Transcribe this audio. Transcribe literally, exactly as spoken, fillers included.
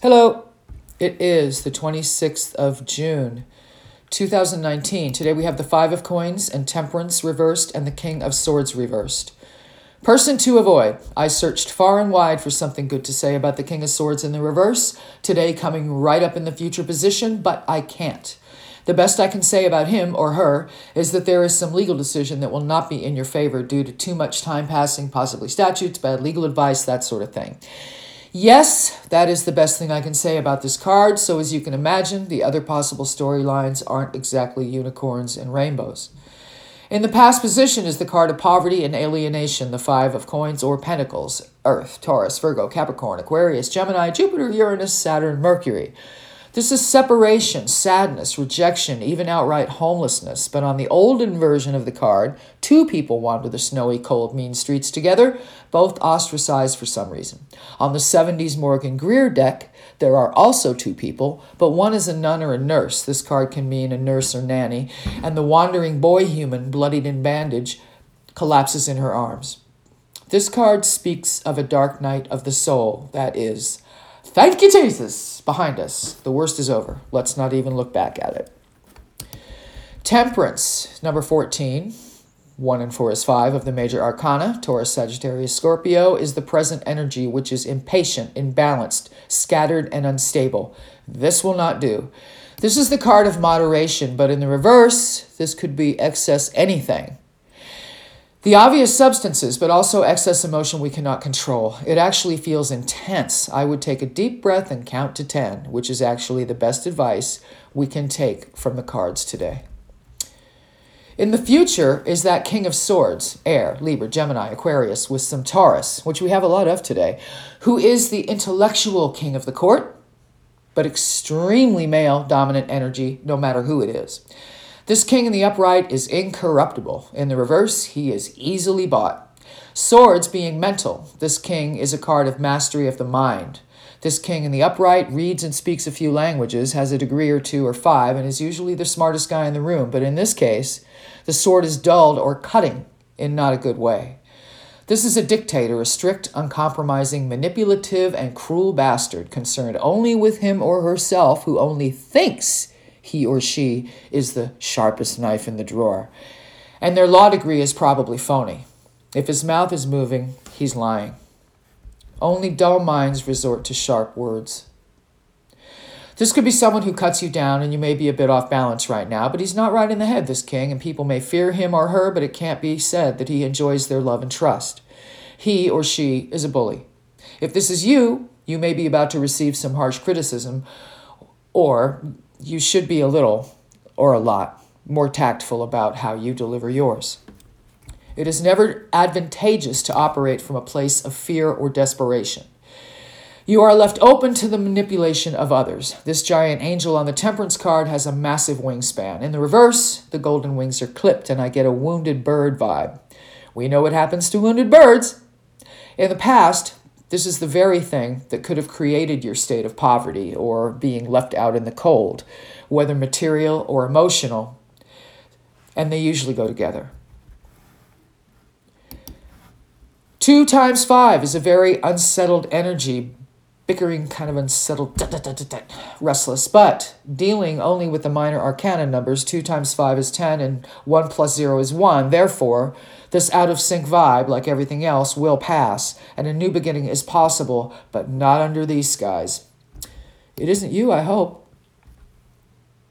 Hello, it is the twenty-sixth of June, two thousand nineteen. Today we have the Five of Coins and Temperance reversed and the King of Swords reversed. Person to avoid. I searched far and wide for something good to say about the King of Swords in the reverse, today coming right up in the future position, but I can't. The best I can say about him or her is that there is some legal decision that will not be in your favor due to too much time passing, possibly statutes, bad legal advice, that sort of thing. Yes, that is the best thing I can say about this card, so as you can imagine, the other possible storylines aren't exactly unicorns and rainbows. In the past position is the card of poverty and alienation, the Five of Coins or Pentacles, Earth, Taurus, Virgo, Capricorn, Aquarius, Gemini, Jupiter, Uranus, Saturn, Mercury. This is separation, sadness, rejection, even outright homelessness. But on the olden version of the card, two people wander the snowy, cold, mean streets together, both ostracized for some reason. On the seventies Morgan Greer deck, there are also two people, but one is a nun or a nurse. This card can mean a nurse or nanny. And the wandering boy human, bloodied in bandage, collapses in her arms. This card speaks of a dark night of the soul, that is, thank you, Jesus, behind us. The worst is over. Let's not even look back at it. Temperance, number fourteen, one and four is five of the major arcana, Taurus, Sagittarius, Scorpio, is the present energy which is impatient, imbalanced, scattered, and unstable. This will not do. This is the card of moderation, but in the reverse, this could be excess anything. The obvious substances, but also excess emotion we cannot control. It actually feels intense. I would take a deep breath and count to ten, which is actually the best advice we can take from the cards today. In the future is that King of Swords, Air, Libra, Gemini, Aquarius, with some Taurus, which we have a lot of today, who is the intellectual king of the court, but extremely male-dominant energy, no matter who it is. This king in the upright is incorruptible. In the reverse, he is easily bought. Swords being mental, this king is a card of mastery of the mind. This king in the upright reads and speaks a few languages, has a degree or two or five, and is usually the smartest guy in the room. But in this case, the sword is dulled or cutting in not a good way. This is a dictator, a strict, uncompromising, manipulative, and cruel bastard, concerned only with him or herself, who only thinks he or she is the sharpest knife in the drawer. And their law degree is probably phony. If his mouth is moving, he's lying. Only dull minds resort to sharp words. This could be someone who cuts you down and you may be a bit off balance right now, but he's not right in the head, this king, and people may fear him or her, but it can't be said that he enjoys their love and trust. He or she is a bully. If this is you, you may be about to receive some harsh criticism, or you should be a little, or a lot, more tactful about how you deliver yours. It is never advantageous to operate from a place of fear or desperation. You are left open to the manipulation of others. This giant angel on the Temperance card has a massive wingspan. In the reverse, the golden wings are clipped, and I get a wounded bird vibe. We know what happens to wounded birds. In the past, this is the very thing that could have created your state of poverty or being left out in the cold, whether material or emotional, and they usually go together. Two times five is a very unsettled energy, bickering, kind of unsettled, da, da, da, da, da, restless, but dealing only with the minor arcana numbers. Two times five is ten, and one plus zero is one. Therefore, this out-of-sync vibe, like everything else, will pass, and a new beginning is possible, but not under these skies. It isn't you, I hope.